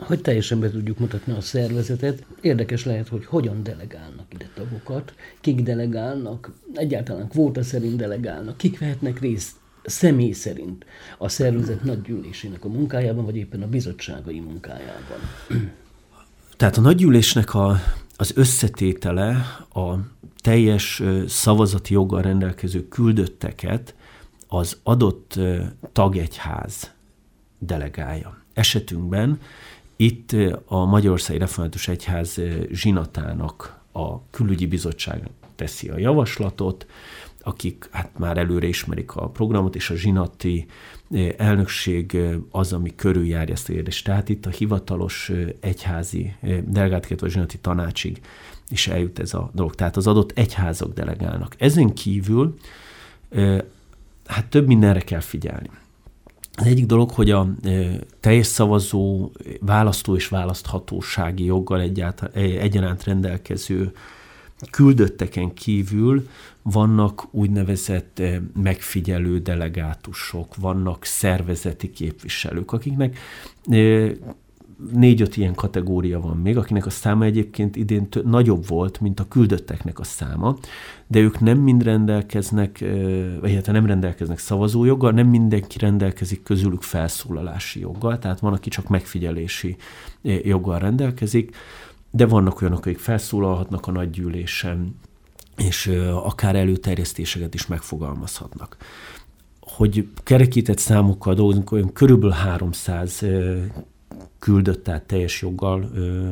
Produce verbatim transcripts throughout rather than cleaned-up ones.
hogy teljesen be tudjuk mutatni a szervezetet. Érdekes lehet, hogy hogyan delegálnak ide tagokat, kik delegálnak, egyáltalán kvóta szerint delegálnak, kik vehetnek részt személy szerint a szervezet nagygyűlésének a munkájában, vagy éppen a bizottságai munkájában. Tehát a nagygyűlésnek a, az összetétele a teljes szavazati joggal rendelkező küldötteket az adott tagegyház delegálja. Esetünkben itt a Magyarországi Református Egyház zsinatának a külügyi bizottság teszi a javaslatot, akik hát már előre ismerik a programot, és a zsinati elnökség az, ami körüljárja ezt a kérdést. Tehát itt a hivatalos egyházi delegátokat, vagy zsinati tanácsig is eljut ez a dolog. Tehát az adott egyházak delegálnak. Ezen kívül hát több mindenre kell figyelni. Az egyik dolog, hogy a teljes szavazó, választó és választhatósági joggal egyaránt rendelkező küldötteken kívül vannak úgynevezett megfigyelő delegátusok, vannak szervezeti képviselők, akiknek négy-öt ilyen kategória van még, akinek a száma egyébként idén t- nagyobb volt, mint a küldötteknek a száma, de ők nem mind rendelkeznek, vagy hát nem rendelkeznek szavazójoggal, nem mindenki rendelkezik közülük felszólalási joggal, tehát van, aki csak megfigyelési joggal rendelkezik, de vannak olyanok, akik felszólalhatnak a nagygyűlésen, és akár előterjesztéseket is megfogalmazhatnak. Hogy kerekített számokkal dolgozunk, olyan körülbelül háromszáz küldött, tehát teljes joggal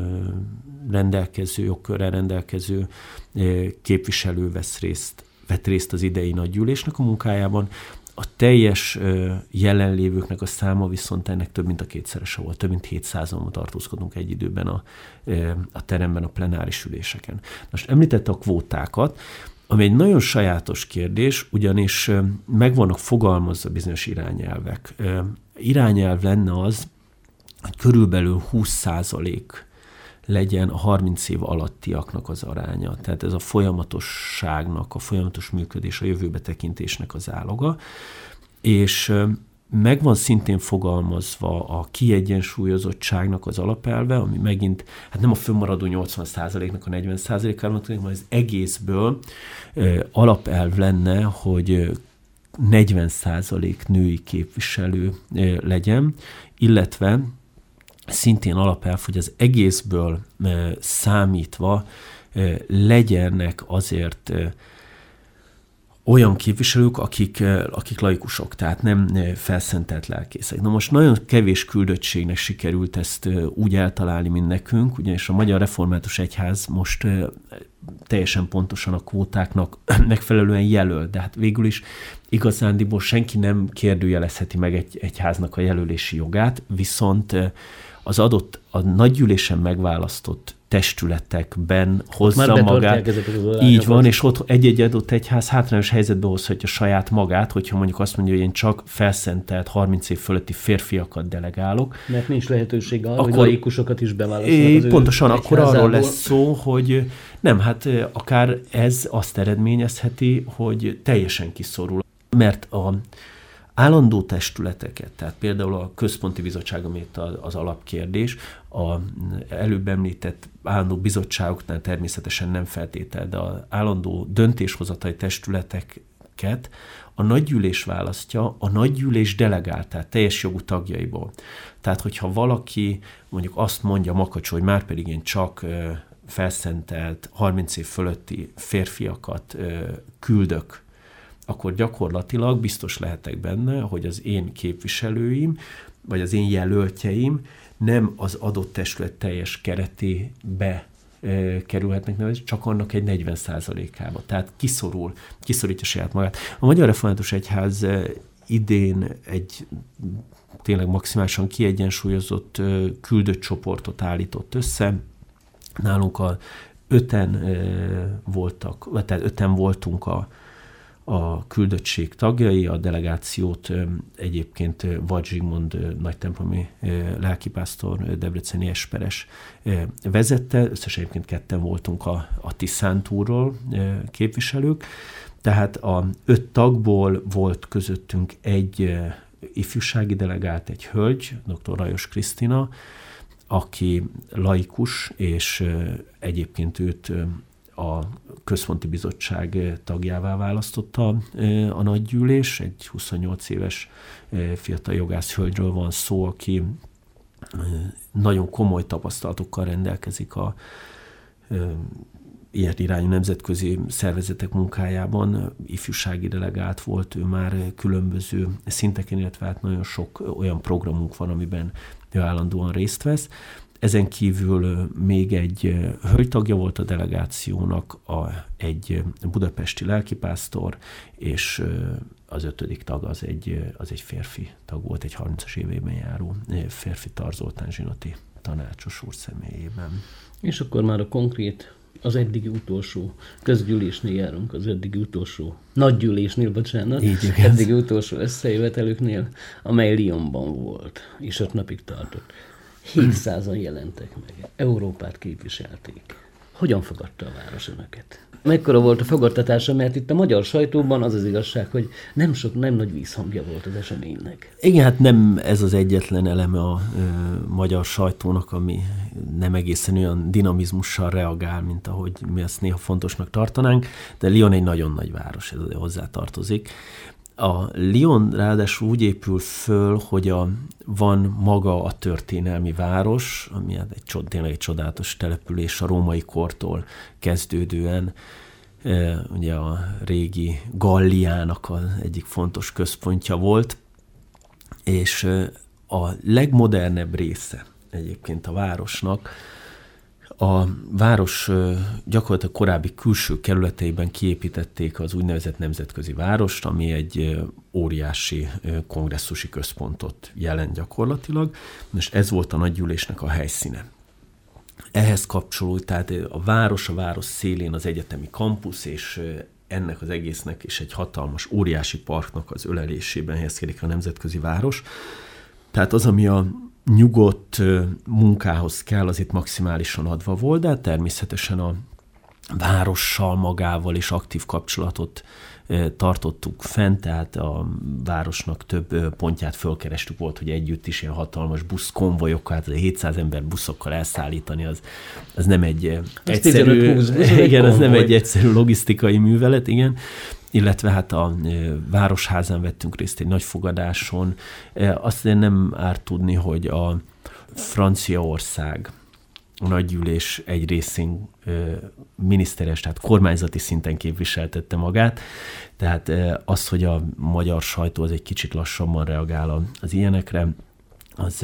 rendelkező, jogkörrel rendelkező képviselő vesz részt, vett részt az idei nagygyűlésnek a munkájában. A teljes jelenlévőknek a száma viszont ennek több mint a kétszerese volt, több mint hétszázan tartózkodunk egy időben a, a teremben, a plenáris üléseken. Most említette a kvótákat, ami egy nagyon sajátos kérdés, ugyanis meg vannak fogalmazva bizonyos irányelvek. Irányelv lenne az, hogy körülbelül húsz százalék legyen a harminc év alattiaknak az aránya. Tehát ez a folyamatosságnak, a folyamatos működés, a jövőbe tekintésnek az áloga. És meg van szintén fogalmazva a kiegyensúlyozottságnak az alapelve, ami megint, hát nem a fönnmaradó nyolcvan százaléknak a negyven százalékára, hanem az egészből alapelv lenne, hogy negyven százalék női képviselő legyen, illetve szintén alapelv, hogy az egészből számítva legyenek azért olyan képviselők, akik, akik laikusok, tehát nem felszentelt lelkészek. Na most nagyon kevés küldöttségnek sikerült ezt úgy eltalálni, mint nekünk, ugyanis a Magyar Református Egyház most teljesen pontosan a kvótáknak megfelelően jelöl, de hát végül is igazándiból senki nem kérdőjelezheti meg egy egyháznak a jelölési jogát, viszont az adott, a nagygyűlésen megválasztott testületekben hozza magát. Így van, és ott egy-egy adott egyház hátrányos helyzetbe hozhatja saját magát, hogyha mondjuk azt mondja, hogy én csak felszentelt harminc év fölötti férfiakat delegálok. Mert nincs lehetőség arra, hogy laikusokat is beválasztanak. Pontosan akkor arról lesz szó, hogy nem, hát akár ez azt eredményezheti, hogy teljesen kiszorul. Mert a állandó testületeket, tehát például a központi bizottság, ami itt az alapkérdés, a előbb említett állandó bizottságoknál természetesen nem feltétel, de az állandó döntéshozatai testületeket a nagygyűlés választja, a nagygyűlés delegált, tehát teljes jogú tagjaiból. Tehát, hogyha valaki mondjuk azt mondja Makacs, hogy már pedig én csak felszentelt harminc év fölötti férfiakat küldök, akkor gyakorlatilag biztos lehetek benne, hogy az én képviselőim, vagy az én jelöltjeim nem az adott testület teljes keretébe e, kerülhetnek, nem, csak annak egy negyven százalékába. Tehát kiszorul, kiszorítja saját magát. A Magyar Református Egyház idén egy tényleg maximálisan kiegyensúlyozott küldött csoportot állított össze. Nálunk a öten e, voltak, tehát öten voltunk a a küldöttség tagjai, a delegációt egyébként Vad Zsigmond nagytemplomi lelkipásztor, debreceni esperes vezette, összesen egyébként ketten voltunk a, a Tiszántúról képviselők, tehát a öt tagból volt közöttünk egy ifjúsági delegált, egy hölgy, dr. Rajos Krisztina, aki laikus, és egyébként őt a Központi Bizottság tagjává választotta a nagygyűlés. Egy huszonnyolc éves fiatal jogász hölgyről van szó, aki nagyon komoly tapasztalatokkal rendelkezik a ilyen irányú nemzetközi szervezetek munkájában. Ifjúsági delegált volt, ő már különböző szinteken, illetve hát nagyon sok olyan programunk van, amiben ő állandóan részt vesz. Ezen kívül még egy hölgytagja volt a delegációnak, a, egy budapesti lelkipásztor, és az ötödik tag az egy, az egy férfi tag volt, egy harmincas évében járó férfi, Tar Zoltán zsinati tanácsos úr személyében. És akkor már a konkrét, az eddigi utolsó közgyűlésnél járunk, az eddigi utolsó nagygyűlésnél, bocsánat, Így, eddigi utolsó összejövetelüknél, amely Lyonban volt, és öt napig tartott. hétszázan jelentek meg, Európát képviselték. Hogyan fogadta a város önöket? Mekkora volt a fogadtatása, mert itt a magyar sajtóban az az igazság, hogy nem sok, nem nagy vízhangja volt az eseménynek. Igen, hát nem ez az egyetlen eleme a ö, magyar sajtónak, ami nem egészen olyan dinamizmussal reagál, mint ahogy mi ezt néha fontosnak tartanánk, de Lyon egy nagyon nagy város, ez hozzá tartozik. A Lyon ráadásul úgy épül föl, hogy a, van maga a történelmi város, ami egy, tényleg egy csodálatos település a római kortól kezdődően, e, ugye a régi Galliának az egyik fontos központja volt, és a legmodernebb része egyébként a városnak, a város gyakorlatilag korábbi külső kerületeiben kiépítették az úgynevezett nemzetközi várost, ami egy óriási kongresszusi központot jelent gyakorlatilag, és ez volt a nagygyűlésnek a helyszíne. Ehhez kapcsolódott, tehát a város, a város szélén az egyetemi kampusz, és ennek az egésznek is egy hatalmas, óriási parknak az ölelésében helyezkedik a nemzetközi város. Tehát az, ami a nyugodt munkához kell, az itt maximálisan adva volt, de természetesen a várossal magával is aktív kapcsolatot tartottuk fent, tehát a városnak több pontját fölkerestük, volt, hogy együtt is ilyen hatalmas buszkonvojokkal, hát hétszáz ember buszokkal elszállítani, az, az nem egy egyszerű, igen, az nem egy egyszerű logisztikai művelet, igen. Illetve hát a Városházán vettünk részt egy nagy fogadáson. Azt nem árt tudni, hogy a Franciaország, a nagygyűlés egy részén miniszteres, tehát kormányzati szinten képviseltette magát. Tehát az, hogy a magyar sajtó az egy kicsit lassabban reagál az ilyenekre, az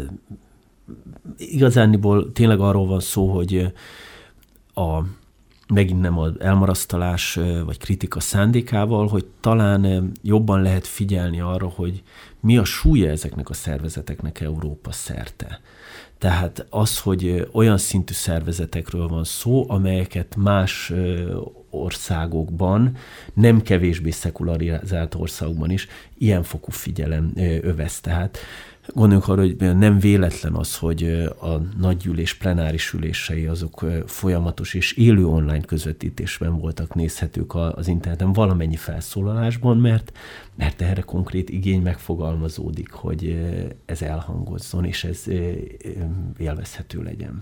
igazániból tényleg arról van szó, hogy a megint nem az elmarasztalás vagy kritika szándékával, hogy talán jobban lehet figyelni arra, hogy mi a súlya ezeknek a szervezeteknek Európa szerte. Tehát az, hogy olyan szintű szervezetekről van szó, amelyeket más országokban, nem kevésbé szekularizált országokban is ilyen fokú figyelem övez. Tehát gondoljunk arra, hogy nem véletlen az, hogy a nagygyűlés plenáris ülései azok folyamatos és élő online közvetítésben voltak nézhetők az interneten valamennyi felszólalásban, mert, mert erre konkrét igény megfogalmazódik, hogy ez elhangozzon, és ez élvezhető legyen.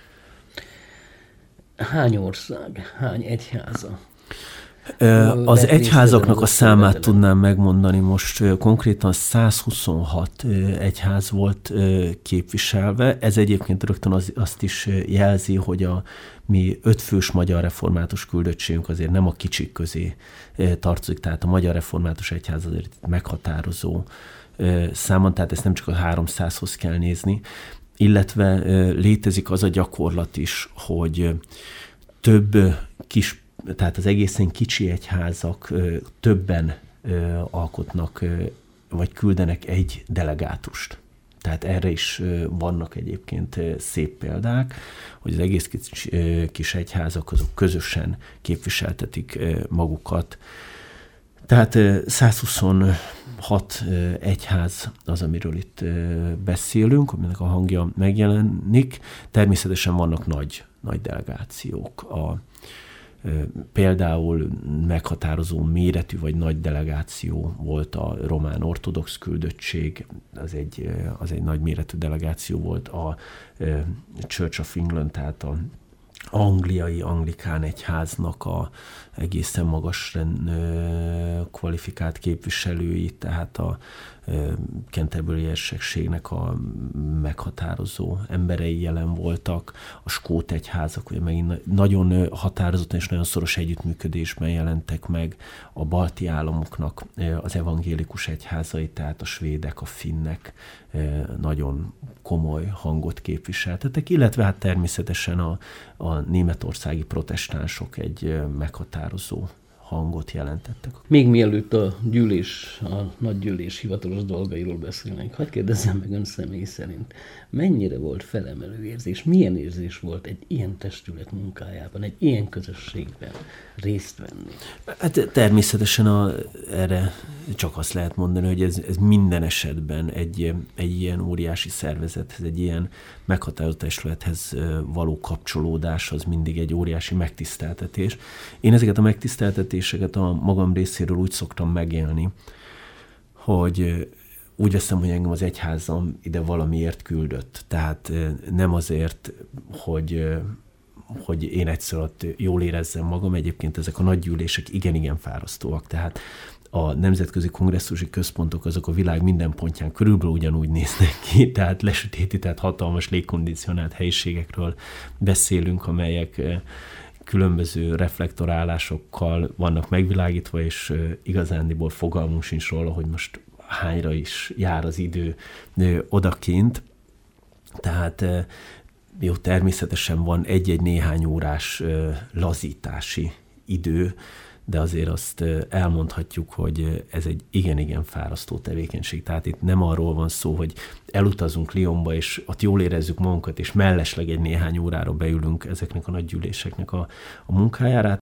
Hány ország, hány egyháza? Az egyházaknak a számát tudnám megmondani most. Konkrétan száz huszonhat egyház volt képviselve. Ez egyébként rögtön az, azt is jelzi, hogy a mi ötfős magyar református küldöttségünk azért nem a kicsik közé tartozik, tehát a Magyar Református Egyház azért meghatározó számon, tehát ezt nem csak a háromszázhoz kell nézni, illetve létezik az a gyakorlat is, hogy több kis, tehát az egészen kicsi egyházak többen alkotnak, vagy küldenek egy delegátust. Tehát erre is vannak egyébként szép példák, hogy az egész kis, kis egyházak azok közösen képviseltetik magukat. Tehát száz huszonhat egyház az, amiről itt beszélünk, aminek a hangja megjelenik. Természetesen vannak nagy, nagy delegációk. A Például meghatározó méretű vagy nagy delegáció volt a román ortodox küldöttség, az egy, az egy nagy méretű delegáció volt, a Church of England, tehát a angliai anglikán egyháznak a egészen magas kvalifikált képviselői, tehát a Canterbury érsekségnek a meghatározó emberei jelen voltak, a skót egyházak, ugye megint nagyon határozottan és nagyon szoros együttműködésben jelentek meg a balti államoknak az evangélikus egyházai, tehát a svédek, a finnek nagyon komoly hangot képviseltetek, illetve hát természetesen a, a németországi protestánsok egy meghatározó hangot jelentettek. Még mielőtt a gyűlés, a nagygyűlés hivatalos dolgairól beszélnénk, hadd kérdezzem meg ön személy szerint, mennyire volt felemelő érzés, milyen érzés volt egy ilyen testület munkájában, egy ilyen közösségben részt venni? Hát természetesen a, erre csak azt lehet mondani, hogy ez, ez minden esetben egy, egy ilyen óriási szervezethez, egy ilyen meghatározó testülethez való kapcsolódás az mindig egy óriási megtiszteltetés. Én ezeket a megtiszteltetéseket a magam részéről úgy szoktam megélni, hogy úgy veszem, hogy engem az egyházam ide valamiért küldött. Tehát nem azért, hogy, hogy én egyszer ott jól érezzem magam, egyébként ezek a nagygyűlések igen-igen fárasztóak. Tehát a nemzetközi kongresszusi központok azok a világ minden pontján körülbelül ugyanúgy néznek ki, tehát lesötétített hatalmas légkondicionált helyiségekről beszélünk, amelyek különböző reflektorálásokkal vannak megvilágítva, és igazándiból fogalmunk sincs róla, hogy most hányra is jár az idő odakint. Tehát jó, természetesen van egy-egy néhány órás lazítási idő, de azért azt elmondhatjuk, hogy ez egy igen-igen fárasztó tevékenység. Tehát itt nem arról van szó, hogy elutazunk Lyonba, és ott jól érezzük magunkat, és mellesleg egy néhány órára beülünk ezeknek a nagygyűléseknek a, a munkájára.